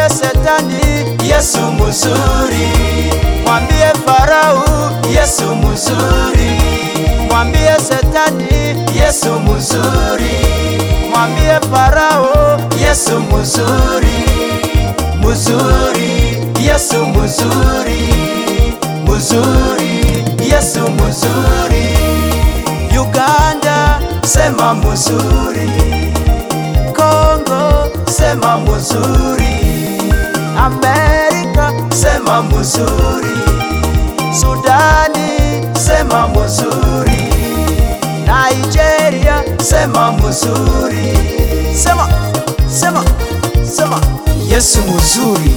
Mwambie Shetani, Yesu mzuri. Mwambie Farao, Yesu mzuri. Mwambie Shetani, Yesu mzuri. Mwambie Farao, Yesu mzuri. Mzuri, Yesu mzuri. Mzuri, Yesu mzuri. Uganda, sema mzuri. Kongo, sema mzuri. Amerika, sema mzuri. Sudani, sema mzuri. Nigeria, sema mzuri. Sema, sema, sema. Yesu mzuri.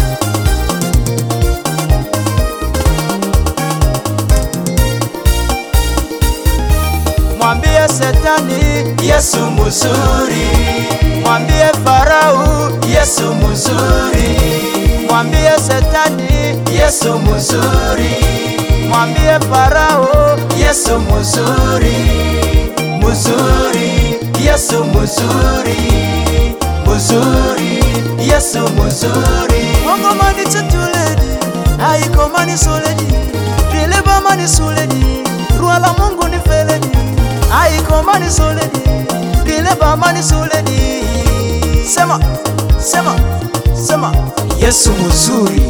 Mwambie Shetani, Yesu mzuri. Mwambie Farao, Yesu mzuri. Mwambie Shetani, Yesu mzuri. Mwambie Farao, Yesu mzuri. Mzuri, Yesu mzuri. Mzuri, Yesu mzuri. Mungu mani chetuledi, haiko mani soledi. Rileba mani soledi, ruala Mungu ni feledi. Haiko mani soledi, rileba mani soledi. Sema, sema, sema. Yesu mzuri.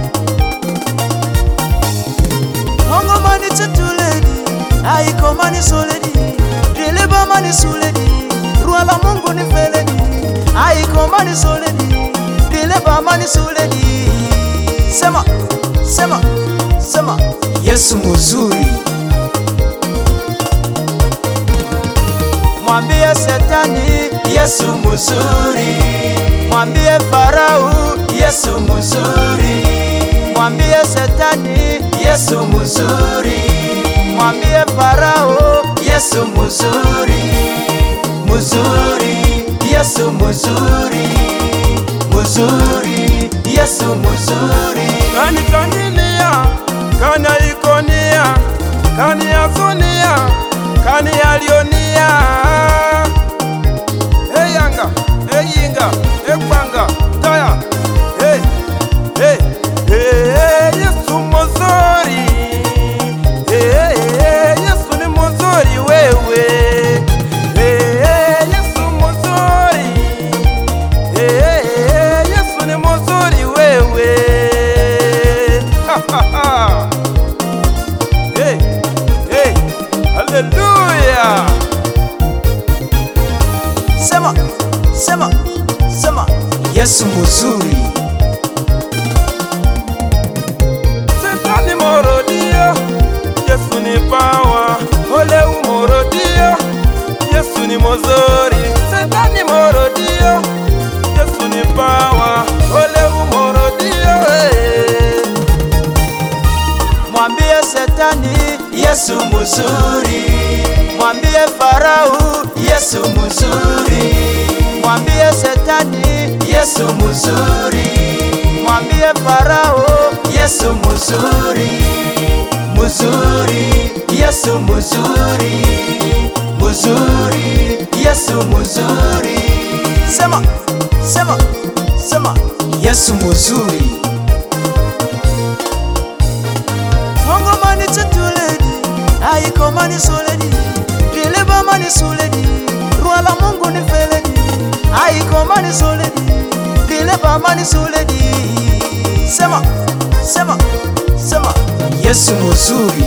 Mungu mani chetuledi, haiko mani soledi. Rileba mani soledi, ruala Mungu ni feledi. Haiko mani soledi, rileba mani soledi. Sema, sema, sema. Yesu mzuri. Mwambie Shetani, Yesu mzuri. Mwambie Farao, Yesu mzuri. Mwambie Shetani, Yesu mzuri. Mwambie Farao, Yesu mzuri. Mzuri, Yesu mzuri. Mzuri, Yesu mzuri. Kani kaninia, kana ikonia, kani azunia, kani alionia. Hey yanga, hey yinga, hey kwanga, taya. Hey, hey, hey, Yesu mzuri. Hey, hey, Yesu ni mzuri wewe. Hey, Yesu mzuri. Hey, Yesu ni mzuri wewe. Ha ha ha. Hey, hey, hallelujah. Sema, sema, sema. Yesu mzuri. Shetani morodia, Yesu ni power. Ole umorodia, Yesu ni mzuri. Shetani morodia, Yesu ni power. Ole umorodia. Hey. Mwambie Shetani, Yesu mzuri. Mwambie Farao, Yesu mzuri. Mwambie Shetani, Yesu mzuri. Mwambie Farao, Yesu mzuri. Mzuri, Yesu mzuri. Mzuri, Yesu mzuri. Sema, sema, sema. Yesu mzuri. Mungu mani chetuledi, haiko mani soledi. Rileba mani soledi, ruala Mungu ni feledi. Haiko mani soledi, rileba mani soledi. Sema, sema, sema. Yesu mzuri.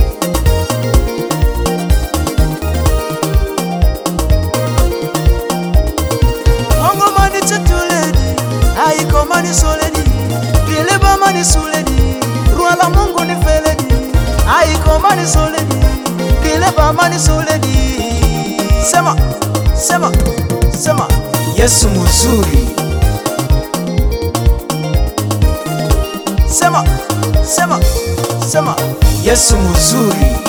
Mungu mani chetuledi, haiko mani soledi. Rileba mani soledi, ruala Mungu ni feledi. Haiko mani soledi, rileba mani soledi. Sema, sema, sema. Yesu mzuri. Sema, sema, sema. Yesu mzuri.